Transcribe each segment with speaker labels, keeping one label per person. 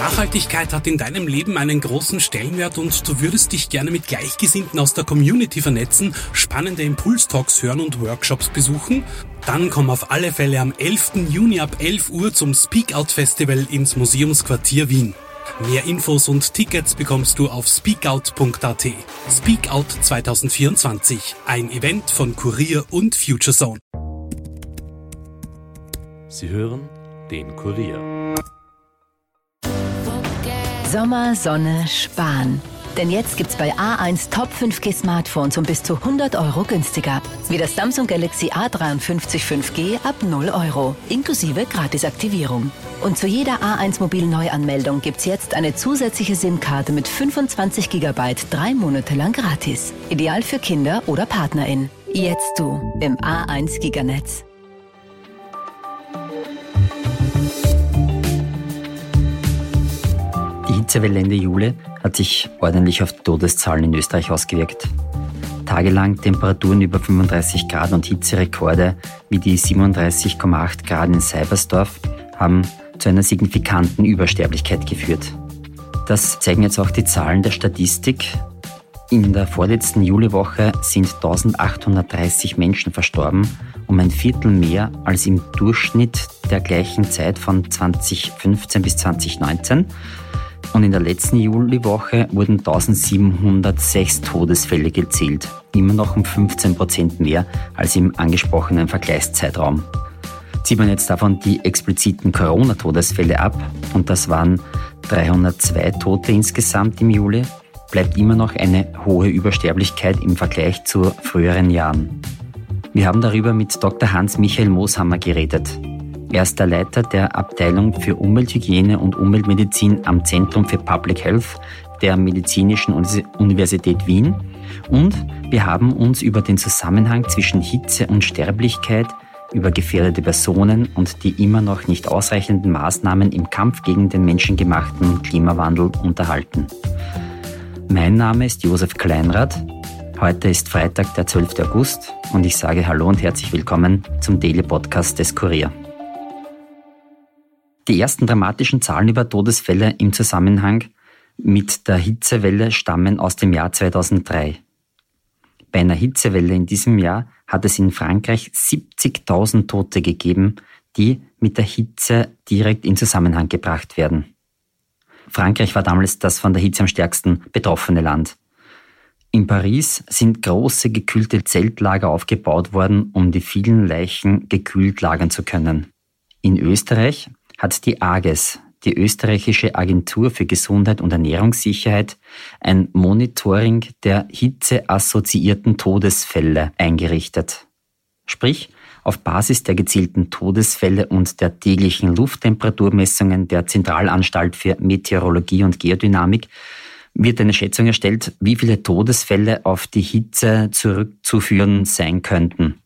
Speaker 1: Nachhaltigkeit hat in deinem Leben einen großen Stellenwert und du würdest dich gerne mit Gleichgesinnten aus der Community vernetzen, spannende Impulstalks hören und Workshops besuchen? Dann komm auf alle Fälle am 11. Juni ab 11 Uhr zum Speak Out Festival ins Museumsquartier Wien. Mehr Infos und Tickets bekommst du auf speakout.at. Speak Out 2024, ein Event von Kurier und Futurezone.
Speaker 2: Sie hören den Kurier.
Speaker 3: Sommer, Sonne, Sparen. Denn jetzt gibt's bei A1 Top 5G Smartphones um bis zu 100 € günstiger. Wie das Samsung Galaxy A53 5G ab 0 €, inklusive Gratisaktivierung. Und zu jeder A1 Mobil Neuanmeldung gibt's jetzt eine zusätzliche SIM-Karte mit 25 GB 3 Monate lang gratis. Ideal für Kinder oder PartnerInnen. Jetzt du im A1 Giganetz.
Speaker 4: Die Hitzewelle Ende Juli hat sich ordentlich auf die Todeszahlen in Österreich ausgewirkt. Tagelang Temperaturen über 35 Grad und Hitzerekorde wie die 37,8 Grad in Seibersdorf haben zu einer signifikanten Übersterblichkeit geführt. Das zeigen jetzt auch die Zahlen der Statistik. In der vorletzten Juliwoche sind 1830 Menschen verstorben, um ein Viertel mehr als im Durchschnitt der gleichen Zeit von 2015 bis 2019. Und in der letzten Juliwoche wurden 1706 Todesfälle gezählt, immer noch um 15% mehr als im angesprochenen Vergleichszeitraum. Zieht man jetzt davon die expliziten Corona-Todesfälle ab, und das waren 302 Tote insgesamt im Juli, bleibt immer noch eine hohe Übersterblichkeit im Vergleich zu früheren Jahren. Wir haben darüber mit Dr. Hans-Michael Moshammer geredet. Er ist der Leiter der Abteilung für Umwelthygiene und Umweltmedizin am Zentrum für Public Health der Medizinischen Universität Wien. Und wir haben uns über den Zusammenhang zwischen Hitze und Sterblichkeit, über gefährdete Personen und die immer noch nicht ausreichenden Maßnahmen im Kampf gegen den menschengemachten Klimawandel unterhalten. Mein Name ist Josef Kleinrath. Heute ist Freitag, der 12. August, und ich sage Hallo und herzlich willkommen zum Daily Podcast des Kurier. Die ersten dramatischen Zahlen über Todesfälle im Zusammenhang mit der Hitzewelle stammen aus dem Jahr 2003. Bei einer Hitzewelle in diesem Jahr hat es in Frankreich 70.000 Tote gegeben, die mit der Hitze direkt in Zusammenhang gebracht werden. Frankreich war damals das von der Hitze am stärksten betroffene Land. In Paris sind große gekühlte Zeltlager aufgebaut worden, um die vielen Leichen gekühlt lagern zu können. In Österreich hat die AGES, die österreichische Agentur für Gesundheit und Ernährungssicherheit, ein Monitoring der hitzeassoziierten Todesfälle eingerichtet. Sprich, auf Basis der gezielten Todesfälle und der täglichen Lufttemperaturmessungen der Zentralanstalt für Meteorologie und Geodynamik wird eine Schätzung erstellt, wie viele Todesfälle auf die Hitze zurückzuführen sein könnten.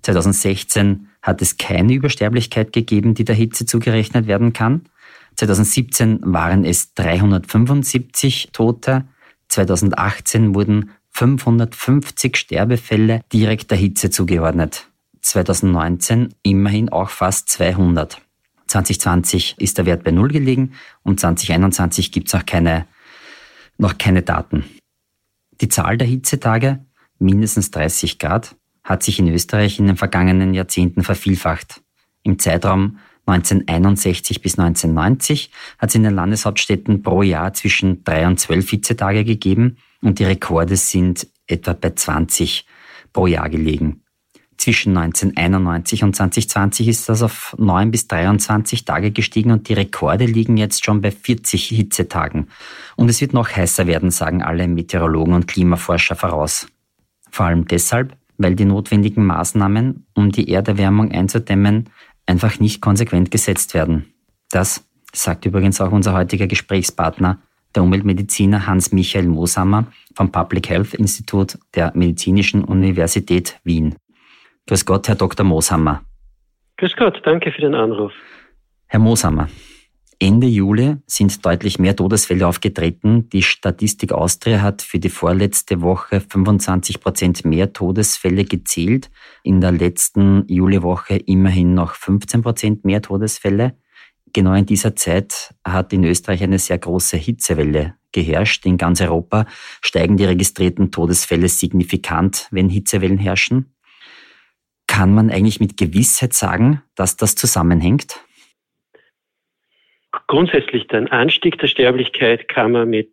Speaker 4: 2016 hat es keine Übersterblichkeit gegeben, die der Hitze zugerechnet werden kann. 2017 waren es 375 Tote. 2018 wurden 550 Sterbefälle direkt der Hitze zugeordnet. 2019 immerhin auch fast 200. 2020 ist der Wert bei 0 gelegen und 2021 gibt es noch keine Daten. Die Zahl der Hitzetage, mindestens 30 Grad, hat sich in Österreich in den vergangenen Jahrzehnten vervielfacht. Im Zeitraum 1961 bis 1990 hat es in den Landeshauptstädten pro Jahr zwischen 3 und 12 Hitzetage gegeben und die Rekorde sind etwa bei 20 pro Jahr gelegen. Zwischen 1991 und 2020 ist das auf 9 bis 23 Tage gestiegen und die Rekorde liegen jetzt schon bei 40 Hitzetagen. Und es wird noch heißer werden, sagen alle Meteorologen und Klimaforscher voraus. Vor allem deshalb, weil die notwendigen Maßnahmen, um die Erderwärmung einzudämmen, einfach nicht konsequent gesetzt werden. Das sagt übrigens auch unser heutiger Gesprächspartner, der Umweltmediziner Hans-Michael Moshammer vom Public Health Institut der Medizinischen Universität Wien. Grüß Gott, Herr Dr. Moshammer.
Speaker 5: Grüß Gott, danke für den Anruf.
Speaker 4: Herr Moshammer, Ende Juli sind deutlich mehr Todesfälle aufgetreten. Die Statistik Austria hat für die vorletzte Woche 25% mehr Todesfälle gezählt. In der letzten Juliwoche immerhin noch 15% mehr Todesfälle. genau in dieser Zeit hat in Österreich eine sehr große Hitzewelle geherrscht. In ganz Europa steigen die registrierten Todesfälle signifikant, wenn Hitzewellen herrschen. Kann man eigentlich mit Gewissheit sagen, dass das zusammenhängt?
Speaker 5: Grundsätzlich den Anstieg der Sterblichkeit kann man mit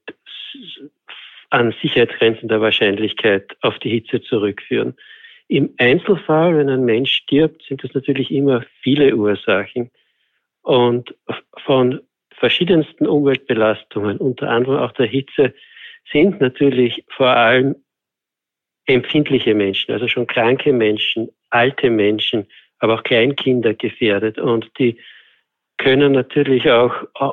Speaker 5: an Sicherheitsgrenzen der Wahrscheinlichkeit auf die Hitze zurückführen. Im Einzelfall, wenn ein Mensch stirbt, sind das natürlich immer viele Ursachen. Und von verschiedensten Umweltbelastungen, unter anderem auch der Hitze, sind natürlich vor allem empfindliche Menschen, also schon kranke Menschen, alte Menschen, aber auch Kleinkinder gefährdet. Und die können natürlich auch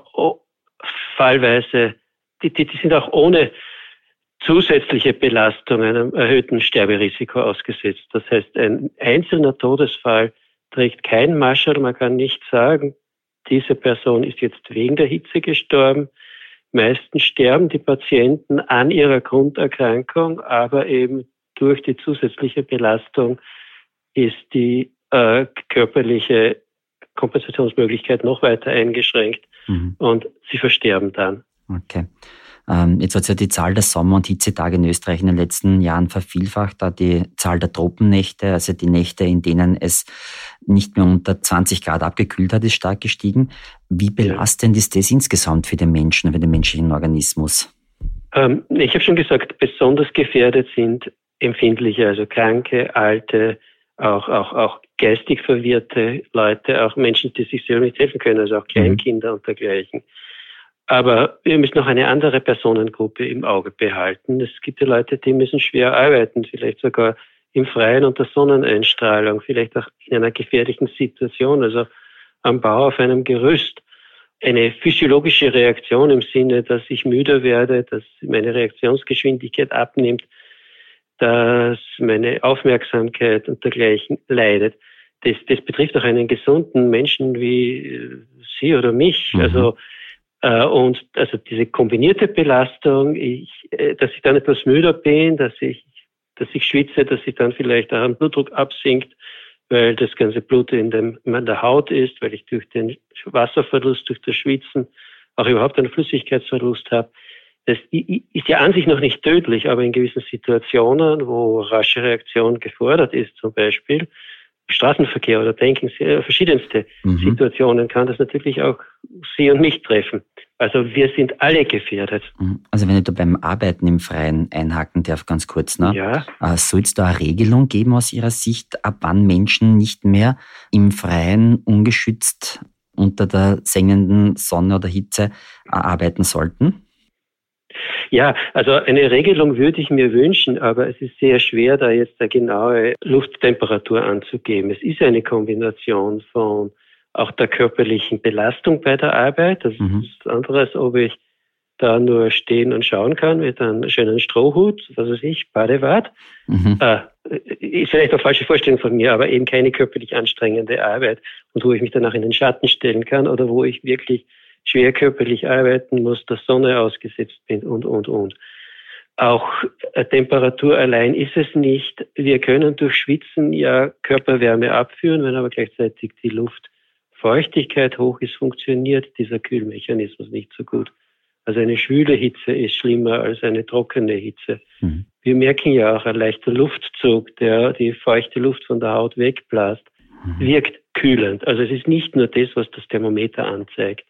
Speaker 5: fallweise, die sind auch ohne zusätzliche Belastungen einem erhöhten Sterberisiko ausgesetzt. Das heißt, ein einzelner Todesfall trägt kein Mascherl. Man kann nicht sagen, diese Person ist jetzt wegen der Hitze gestorben. Meistens sterben die Patienten an ihrer Grunderkrankung, aber eben durch die zusätzliche Belastung ist die körperliche Kompensationsmöglichkeit noch weiter eingeschränkt und sie versterben dann.
Speaker 4: Okay. Jetzt hat sich ja die Zahl der Sommer- und Hitzetage in Österreich in den letzten Jahren vervielfacht, da die Zahl der Tropennächte, also die Nächte, in denen es nicht mehr unter 20 Grad abgekühlt hat, ist stark gestiegen. Wie belastend ist das insgesamt für den Menschen, für den menschlichen Organismus?
Speaker 5: Ich habe schon gesagt, besonders gefährdet sind Empfindliche, also Kranke, Alte, auch geistig verwirrte Leute, auch Menschen, die sich selber nicht helfen können, also auch Kleinkinder und dergleichen. Aber wir müssen noch eine andere Personengruppe im Auge behalten. Es gibt ja Leute, die müssen schwer arbeiten, vielleicht sogar im Freien unter Sonneneinstrahlung, vielleicht auch in einer gefährlichen Situation, also am Bau auf einem Gerüst. Eine physiologische Reaktion im Sinne, dass ich müder werde, dass meine Reaktionsgeschwindigkeit abnimmt, dass meine Aufmerksamkeit und dergleichen leidet. Das betrifft auch einen gesunden Menschen wie Sie oder mich. Also diese kombinierte Belastung, dass ich dann etwas müder bin, dass ich schwitze, dass ich dann vielleicht auch ein Blutdruck absinkt, weil das ganze Blut in der Haut ist, weil ich durch den Wasserverlust, durch das Schwitzen auch überhaupt einen Flüssigkeitsverlust habe. Das ist ja an sich noch nicht tödlich, aber in gewissen Situationen, wo rasche Reaktion gefordert ist, zum Beispiel Straßenverkehr oder denken Sie, verschiedenste Situationen, kann das natürlich auch Sie und mich treffen. Also wir sind alle gefährdet.
Speaker 4: Also wenn ich da beim Arbeiten im Freien einhaken darf, ganz kurz, ne?
Speaker 5: Ja.
Speaker 4: Soll es da eine Regelung geben aus Ihrer Sicht, ab wann Menschen nicht mehr im Freien ungeschützt unter der sengenden Sonne oder Hitze arbeiten sollten?
Speaker 5: Ja, also eine Regelung würde ich mir wünschen, aber es ist sehr schwer, da jetzt eine genaue Lufttemperatur anzugeben. Es ist eine Kombination von auch der körperlichen Belastung bei der Arbeit. Das ist das andere, als ob ich da nur stehen und schauen kann mit einem schönen Strohhut, was weiß ich, Badewart. Ist vielleicht eine falsche Vorstellung von mir, aber eben keine körperlich anstrengende Arbeit und wo ich mich danach in den Schatten stellen kann oder wo ich wirklich schwer körperlich arbeiten muss, der Sonne ausgesetzt bin und. Auch Temperatur allein ist es nicht. Wir können durch Schwitzen ja Körperwärme abführen, wenn aber gleichzeitig die Luftfeuchtigkeit hoch ist, funktioniert dieser Kühlmechanismus nicht so gut. Also eine schwüle Hitze ist schlimmer als eine trockene Hitze. Wir merken ja auch, ein leichter Luftzug, der die feuchte Luft von der Haut wegbläst, wirkt kühlend. Also es ist nicht nur das, was das Thermometer anzeigt.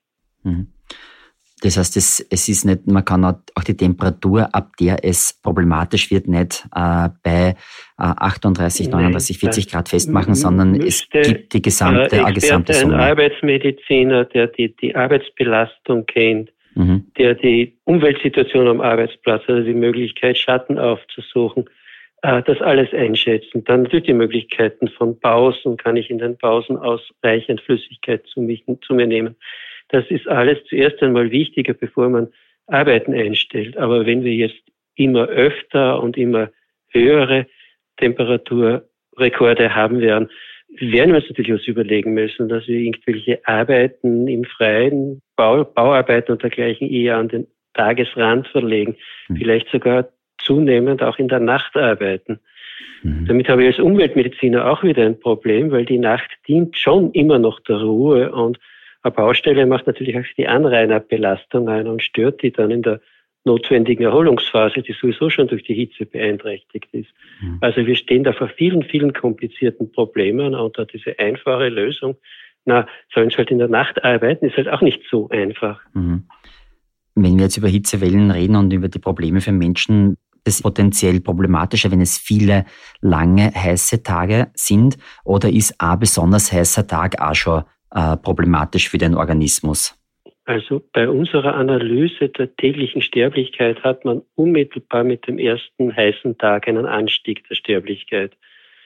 Speaker 4: Das heißt, es ist nicht, man kann auch die Temperatur, ab der es problematisch wird, nicht bei 38, 39, 40 Grad festmachen, sondern es gibt die gesamte Summe. Ein
Speaker 5: Arbeitsmediziner, der die Arbeitsbelastung kennt, der die Umweltsituation am Arbeitsplatz, also die Möglichkeit, Schatten aufzusuchen, das alles einschätzen. Dann natürlich die Möglichkeiten von Pausen, kann ich in den Pausen ausreichend Flüssigkeit zu mir nehmen. Das ist alles zuerst einmal wichtiger, bevor man Arbeiten einstellt. Aber wenn wir jetzt immer öfter und immer höhere Temperaturrekorde haben werden wir uns natürlich was überlegen müssen, dass wir irgendwelche Arbeiten im Freien, Bauarbeiten und dergleichen eher an den Tagesrand verlegen. Vielleicht sogar zunehmend auch in der Nacht arbeiten. Damit habe ich als Umweltmediziner auch wieder ein Problem, weil die Nacht dient schon immer noch der Ruhe und Eine Baustelle macht natürlich auch die Anrainerbelastung ein und stört die dann in der notwendigen Erholungsphase, die sowieso schon durch die Hitze beeinträchtigt ist. Also wir stehen da vor vielen, vielen komplizierten Problemen und da diese einfache Lösung, sollen sie halt in der Nacht arbeiten, ist halt auch nicht so einfach.
Speaker 4: Wenn wir jetzt über Hitzewellen reden und über die Probleme für Menschen, das ist potenziell problematischer, wenn es viele lange heiße Tage sind, oder ist ein besonders heißer Tag auch schon problematisch für den Organismus?
Speaker 5: Also bei unserer Analyse der täglichen Sterblichkeit hat man unmittelbar mit dem ersten heißen Tag einen Anstieg der Sterblichkeit.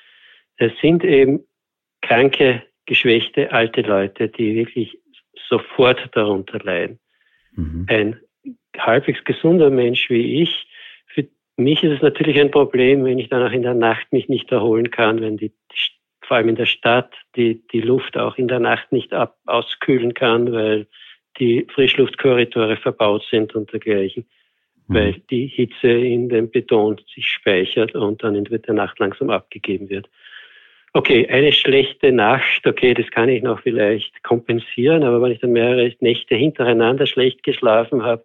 Speaker 5: Es sind eben kranke, geschwächte, alte Leute, die wirklich sofort darunter leiden. Ein halbwegs gesunder Mensch wie ich, für mich ist es natürlich ein Problem, wenn ich dann auch in der Nacht mich nicht erholen kann, wenn vor allem in der Stadt die Luft auch in der Nacht nicht auskühlen kann, weil die Frischluftkorridore verbaut sind und dergleichen, weil die Hitze in dem Beton sich speichert und dann in der Nacht langsam abgegeben wird. Okay, eine schlechte Nacht, okay, das kann ich noch vielleicht kompensieren, aber wenn ich dann mehrere Nächte hintereinander schlecht geschlafen habe,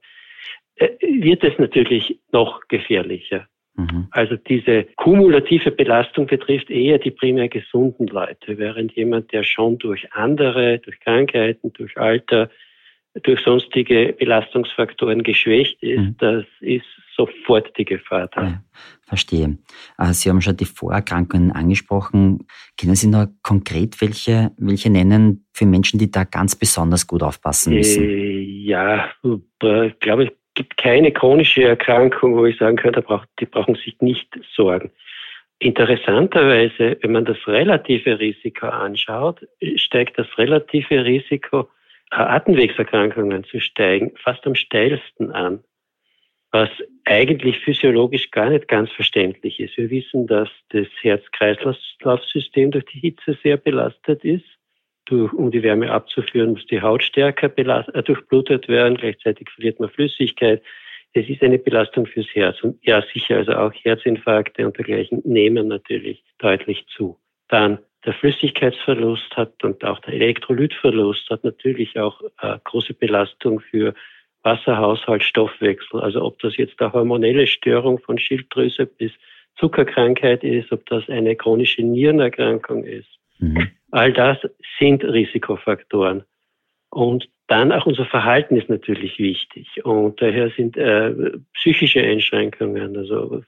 Speaker 5: wird es natürlich noch gefährlicher. Also diese kumulative Belastung betrifft eher die primär gesunden Leute, während jemand, der schon durch Krankheiten, durch Alter, durch sonstige Belastungsfaktoren geschwächt ist, das ist sofort die Gefahr da.
Speaker 4: Ja, verstehe. Sie haben schon die Vorerkrankungen angesprochen. Können Sie noch konkret welche nennen für Menschen, die da ganz besonders gut aufpassen müssen?
Speaker 5: Ja, ich glaube, es gibt keine chronische Erkrankung, wo ich sagen kann, die brauchen sich nicht sorgen. Interessanterweise, wenn man das relative Risiko anschaut, steigt das relative Risiko, Atemwegserkrankungen zu steigen, fast am steilsten an, was eigentlich physiologisch gar nicht ganz verständlich ist. Wir wissen, dass das Herz-Kreislauf-System durch die Hitze sehr belastet ist. Um die Wärme abzuführen, muss die Haut stärker durchblutet werden, gleichzeitig verliert man Flüssigkeit. Es ist eine Belastung fürs Herz. Und ja, sicher, also auch Herzinfarkte und dergleichen nehmen natürlich deutlich zu. Dann der Flüssigkeitsverlust und auch der Elektrolytverlust hat natürlich auch große Belastung für Wasserhaushalt, Stoffwechsel. Also ob das jetzt eine hormonelle Störung von Schilddrüse bis Zuckerkrankheit ist, ob das eine chronische Nierenerkrankung ist. All das sind Risikofaktoren. Und dann auch unser Verhalten ist natürlich wichtig. Und daher sind psychische Einschränkungen, also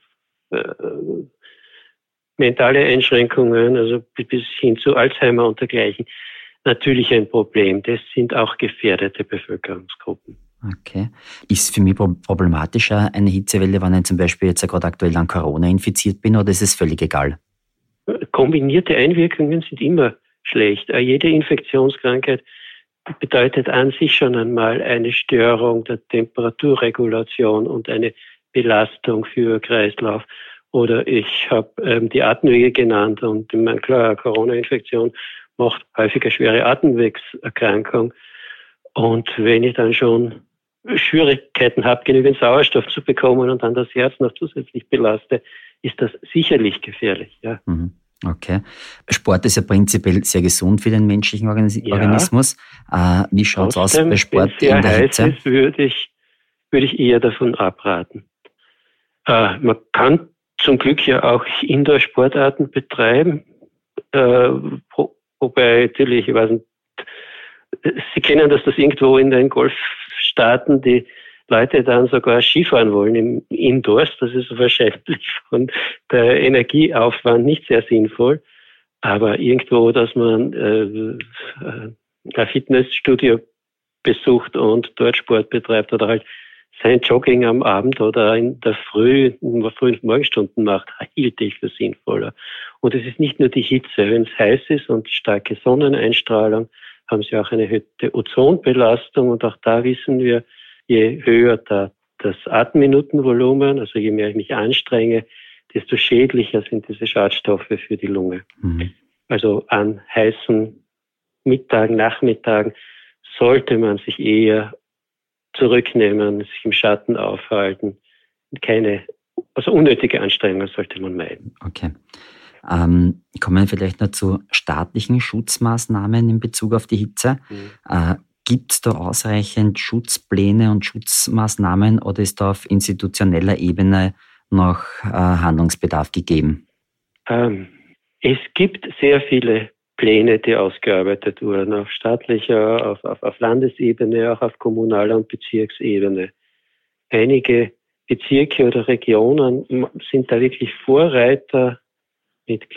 Speaker 5: mentale Einschränkungen, also bis hin zu Alzheimer und dergleichen, natürlich ein Problem. Das sind auch gefährdete Bevölkerungsgruppen.
Speaker 4: Okay. Ist für mich problematischer eine Hitzewelle, wenn ich zum Beispiel jetzt gerade aktuell an Corona infiziert bin, oder ist es völlig egal?
Speaker 5: Kombinierte Einwirkungen sind immer schlecht. Jede Infektionskrankheit bedeutet an sich schon einmal eine Störung der Temperaturregulation und eine Belastung für Kreislauf. Oder ich habe die Atemwege genannt und ich meine, klar, eine Corona-Infektion macht häufiger schwere Atemwegserkrankung. Und wenn ich dann schon Schwierigkeiten habe, genügend Sauerstoff zu bekommen und dann das Herz noch zusätzlich belaste, ist das sicherlich gefährlich. Ja.
Speaker 4: Okay. Sport ist ja prinzipiell sehr gesund für den menschlichen Organismus. Wie schaut es aus bei Sport in der Hitze?
Speaker 5: Ist, würde ich eher davon abraten. Man kann zum Glück ja auch Indoor-Sportarten betreiben, wobei natürlich, ich weiß nicht, Sie kennen das irgendwo in den Golfstaaten die Leute dann sogar Skifahren wollen im Indoors. Das ist wahrscheinlich von der Energieaufwand nicht sehr sinnvoll. Aber irgendwo, dass man ein Fitnessstudio besucht und dort Sport betreibt oder halt sein Jogging am Abend oder in der frühen Morgenstunden macht, hielt ich für sinnvoller. Und es ist nicht nur die Hitze. Wenn es heiß ist und starke Sonneneinstrahlung, haben sie auch eine erhöhte Ozonbelastung. Und auch da wissen wir, je höher das Atemminutenvolumen, also je mehr ich mich anstrenge, desto schädlicher sind diese Schadstoffe für die Lunge. Also an heißen Mittagen, Nachmittagen sollte man sich eher zurücknehmen, sich im Schatten aufhalten. Also unnötige Anstrengungen sollte man meiden.
Speaker 4: Okay. Kommen wir vielleicht noch zu staatlichen Schutzmaßnahmen in Bezug auf die Hitze. Gibt es da ausreichend Schutzpläne und Schutzmaßnahmen oder ist da auf institutioneller Ebene noch Handlungsbedarf gegeben?
Speaker 5: Es gibt sehr viele Pläne, die ausgearbeitet wurden, auf staatlicher, auf Landesebene, auch auf kommunaler und Bezirksebene. Einige Bezirke oder Regionen sind da wirklich Vorreiter mit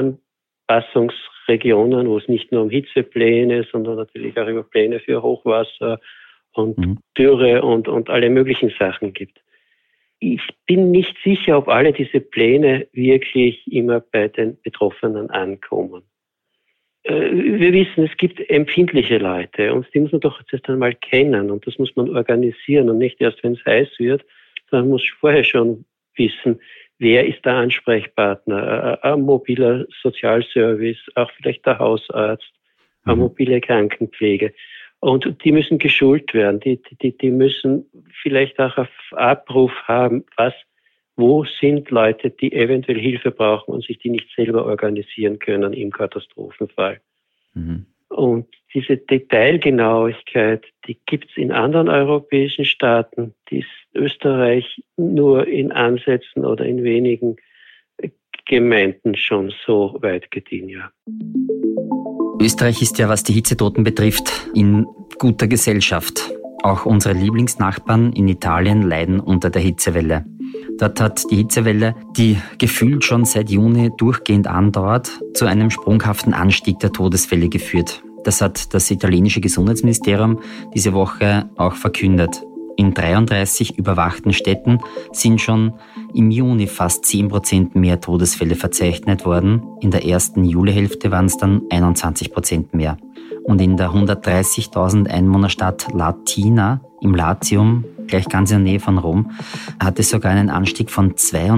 Speaker 5: Klimaanpassungsregionen, wo es nicht nur um Hitzepläne, sondern natürlich auch über Pläne für Hochwasser und Dürre und alle möglichen Sachen gibt. Ich bin nicht sicher, ob alle diese Pläne wirklich immer bei den Betroffenen ankommen. Wir wissen, es gibt empfindliche Leute und die muss man doch jetzt einmal kennen und das muss man organisieren und nicht erst, wenn es heiß wird, sondern man muss vorher schon wissen, wer ist der Ansprechpartner, ein mobiler Sozialservice, auch vielleicht der Hausarzt, eine mobile Krankenpflege. Und die müssen geschult werden, die müssen vielleicht auch auf Abruf haben, wo sind Leute, die eventuell Hilfe brauchen und sich die nicht selber organisieren können im Katastrophenfall. Und diese Detailgenauigkeit, die gibt es in anderen europäischen Staaten, die ist Österreich nur in Ansätzen oder in wenigen Gemeinden schon so weit gediehen, ja.
Speaker 4: Österreich ist ja, was die Hitzetoten betrifft, in guter Gesellschaft. Auch unsere Lieblingsnachbarn in Italien leiden unter der Hitzewelle. Dort hat die Hitzewelle, die gefühlt schon seit Juni durchgehend andauert, zu einem sprunghaften Anstieg der Todesfälle geführt. Das hat das italienische Gesundheitsministerium diese Woche auch verkündet. In 33 überwachten Städten sind schon im Juni fast 10% mehr Todesfälle verzeichnet worden. In der ersten Julihälfte waren es dann 21% mehr. Und in der 130.000 Einwohnerstadt Latina im Latium, gleich ganz in der Nähe von Rom, hat es sogar einen Anstieg von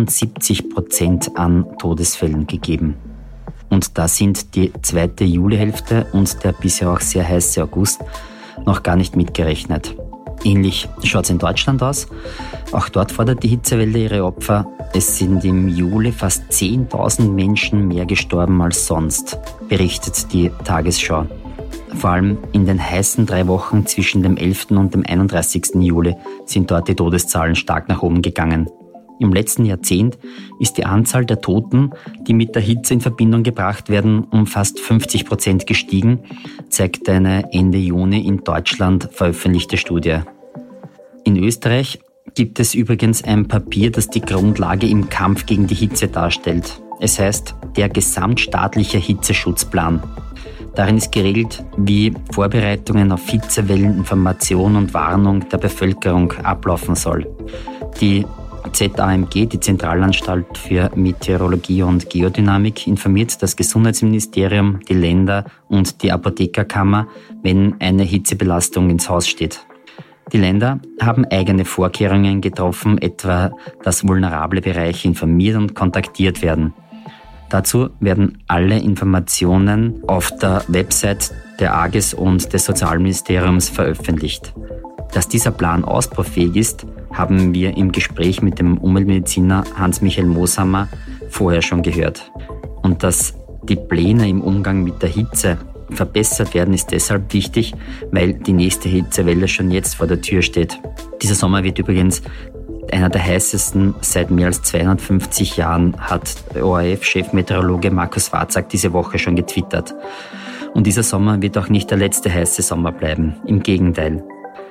Speaker 4: 72% an Todesfällen gegeben. Und da sind die zweite Julihälfte und der bisher auch sehr heiße August noch gar nicht mitgerechnet. Ähnlich schaut es in Deutschland aus. Auch dort fordert die Hitzewelle ihre Opfer. Es sind im Juli fast 10.000 Menschen mehr gestorben als sonst, berichtet die Tagesschau. Vor allem in den heißen 3 Wochen zwischen dem 11. und dem 31. Juli sind dort die Todeszahlen stark nach oben gegangen. Im letzten Jahrzehnt ist die Anzahl der Toten, die mit der Hitze in Verbindung gebracht werden, um fast 50% gestiegen, zeigt eine Ende Juni in Deutschland veröffentlichte Studie. In Österreich gibt es übrigens ein Papier, das die Grundlage im Kampf gegen die Hitze darstellt. Es heißt der gesamtstaatliche Hitzeschutzplan. Darin ist geregelt, wie Vorbereitungen auf Hitzewellen, Information und Warnung der Bevölkerung ablaufen soll. Die ZAMG, die Zentralanstalt für Meteorologie und Geodynamik, informiert das Gesundheitsministerium, die Länder und die Apothekerkammer, wenn eine Hitzebelastung ins Haus steht. Die Länder haben eigene Vorkehrungen getroffen, etwa dass vulnerable Bereiche informiert und kontaktiert werden. Dazu werden alle Informationen auf der Website der AGES und des Sozialministeriums veröffentlicht. Dass dieser Plan ausbaufähig ist, haben wir im Gespräch mit dem Umweltmediziner Hans-Michael Moshammer vorher schon gehört. Und dass die Pläne im Umgang mit der Hitze verbessert werden, ist deshalb wichtig, weil die nächste Hitzewelle schon jetzt vor der Tür steht. Dieser Sommer wird übrigens einer der heißesten seit mehr als 250 Jahren, hat ORF-Chefmeteorologe Markus Warzak diese Woche schon getwittert. Und dieser Sommer wird auch nicht der letzte heiße Sommer bleiben. Im Gegenteil.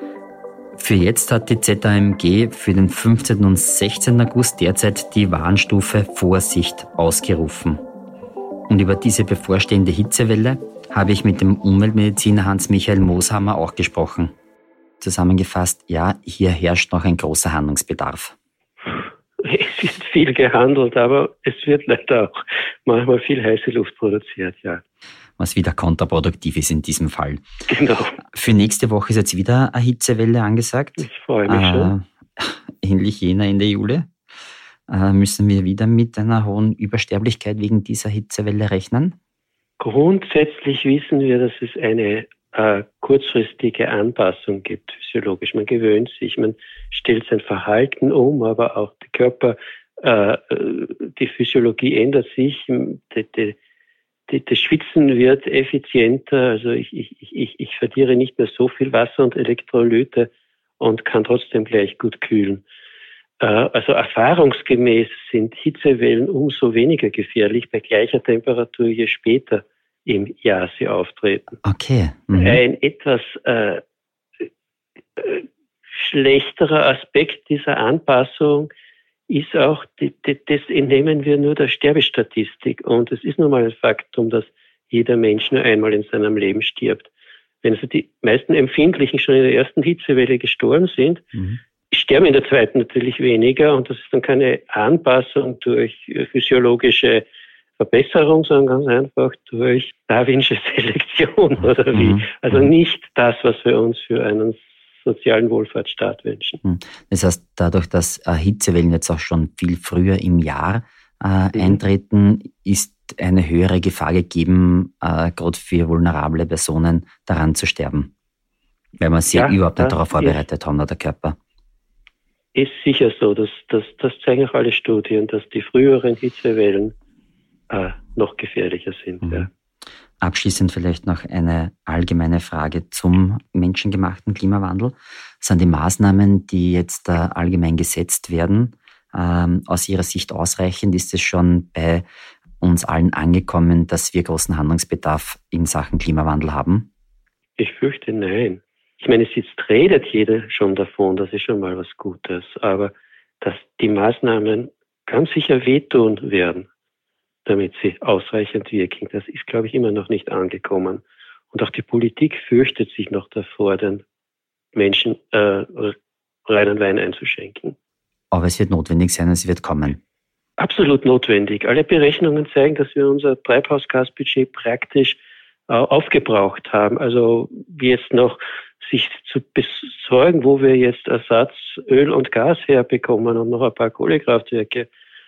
Speaker 4: Für jetzt hat die ZAMG für den 15. und 16. August derzeit die Warnstufe Vorsicht ausgerufen. Und über diese bevorstehende Hitzewelle habe ich mit dem Umweltmediziner Hans-Michael Moshammer auch gesprochen. Zusammengefasst, ja, hier herrscht noch ein großer Handlungsbedarf.
Speaker 5: Es wird viel gehandelt, aber es wird leider auch manchmal viel heiße Luft produziert, ja.
Speaker 4: Was wieder kontraproduktiv ist in diesem Fall.
Speaker 5: Genau.
Speaker 4: Für nächste Woche ist jetzt wieder eine Hitzewelle angesagt.
Speaker 5: Ich freue mich schon.
Speaker 4: Ähnlich jener Ende Juli. Müssen wir wieder mit einer hohen Übersterblichkeit wegen dieser Hitzewelle rechnen?
Speaker 5: Grundsätzlich wissen wir, dass es eine kurzfristige Anpassung gibt, physiologisch. Man gewöhnt sich, man stellt sein Verhalten um, aber auch der Körper, die Physiologie ändert sich, das Schwitzen wird effizienter, also ich verliere nicht mehr so viel Wasser und Elektrolyte und kann trotzdem gleich gut kühlen. Also erfahrungsgemäß sind Hitzewellen umso weniger gefährlich bei gleicher Temperatur, je später im Jahr sie auftreten.
Speaker 4: Okay.
Speaker 5: Ein etwas schlechterer Aspekt dieser Anpassung ist auch, das entnehmen wir nur der Sterbestatistik. Und es ist nun mal ein Faktum, dass jeder Mensch nur einmal in seinem Leben stirbt. Wenn also die meisten Empfindlichen schon in der ersten Hitzewelle gestorben sind, sterben in der zweiten natürlich weniger. Und das ist dann keine Anpassung durch physiologische Verbesserung, sondern ganz einfach durch darwinsche Selektion oder wie. Also nicht das, was wir uns für einen sozialen Wohlfahrtsstaat wünschen.
Speaker 4: Das heißt, dadurch, dass Hitzewellen jetzt auch schon viel früher im Jahr eintreten, ist eine höhere Gefahr gegeben, gerade für vulnerable Personen daran zu sterben. Weil man sich überhaupt nicht darauf vorbereitet haben, der Körper.
Speaker 5: Ist sicher so. Das zeigen auch alle Studien, dass die früheren Hitzewellen noch gefährlicher sind. Ja.
Speaker 4: Abschließend vielleicht noch eine allgemeine Frage zum menschengemachten Klimawandel. Sind die Maßnahmen, die jetzt allgemein gesetzt werden, aus Ihrer Sicht ausreichend? Ist es schon bei uns allen angekommen, dass wir großen Handlungsbedarf in Sachen Klimawandel haben?
Speaker 5: Ich fürchte nein. Ich meine, jetzt redet jeder schon davon, das ist schon mal was Gutes, aber dass die Maßnahmen ganz sicher wehtun werden, damit sie ausreichend wirken, das ist, glaube ich, immer noch nicht angekommen. Und auch die Politik fürchtet sich noch davor, den Menschen reinen Wein einzuschenken.
Speaker 4: Aber es wird notwendig sein, es wird kommen.
Speaker 5: Absolut notwendig. Alle Berechnungen zeigen, dass wir unser Treibhausgasbudget praktisch aufgebraucht haben. Also jetzt noch sich zu besorgen, wo wir jetzt Ersatz Öl und Gas herbekommen und noch ein paar Kohlekraftwerke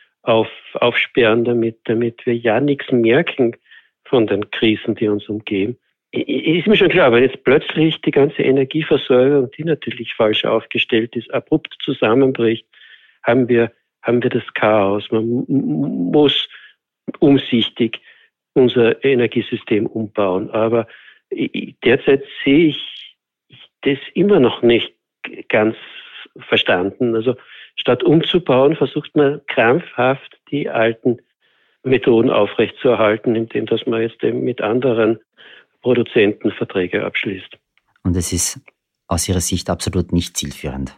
Speaker 5: aufsperren, damit wir ja nichts merken von den Krisen, die uns umgeben. Ist mir schon klar, wenn jetzt plötzlich die ganze Energieversorgung, die natürlich falsch aufgestellt ist, abrupt zusammenbricht, haben wir das Chaos. Man muss umsichtig unser Energiesystem umbauen. Aber derzeit sehe ich das immer noch nicht ganz verstanden. Also statt umzubauen, versucht man krampfhaft die alten Methoden aufrechtzuerhalten, indem dass man jetzt eben mit anderen Produzenten Verträge abschließt.
Speaker 4: Und es ist aus Ihrer Sicht absolut nicht zielführend?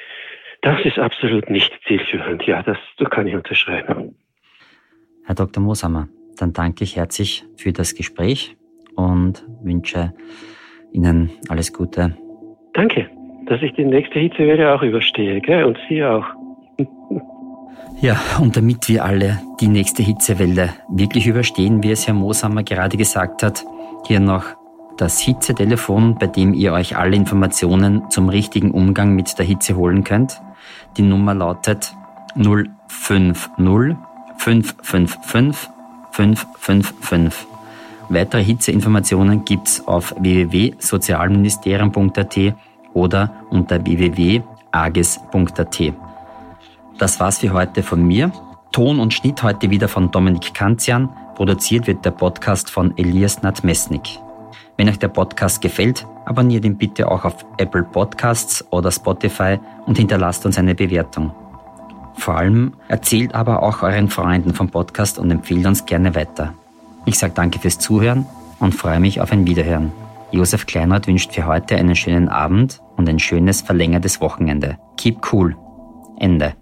Speaker 5: Das ist absolut nicht zielführend, ja, das kann ich unterschreiben.
Speaker 4: Herr Dr. Moshammer, dann danke ich herzlich für das Gespräch und wünsche Ihnen alles Gute.
Speaker 5: Danke, dass ich die nächste Hitzewelle auch überstehe, gell? Und Sie auch.
Speaker 4: Ja, und damit wir alle die nächste Hitzewelle wirklich überstehen, wie es Herr Moshammer gerade gesagt hat, hier noch das Hitzetelefon, bei dem ihr euch alle Informationen zum richtigen Umgang mit der Hitze holen könnt. Die Nummer lautet 050 555 555. Weitere Hitzeinformationen gibt's auf www.sozialministerium.at oder unter www.ages.at. Das war's für heute von mir. Ton und Schnitt heute wieder von Dominik Kanzian. Produziert wird der Podcast von Elias Nadmesnik. Wenn euch der Podcast gefällt, abonniert ihn bitte auch auf Apple Podcasts oder Spotify und hinterlasst uns eine Bewertung. Vor allem erzählt aber auch euren Freunden vom Podcast und empfehlt uns gerne weiter. Ich sage danke fürs Zuhören und freue mich auf ein Wiederhören. Josef Kleinert wünscht für heute einen schönen Abend und ein schönes verlängertes Wochenende. Keep cool. Ende.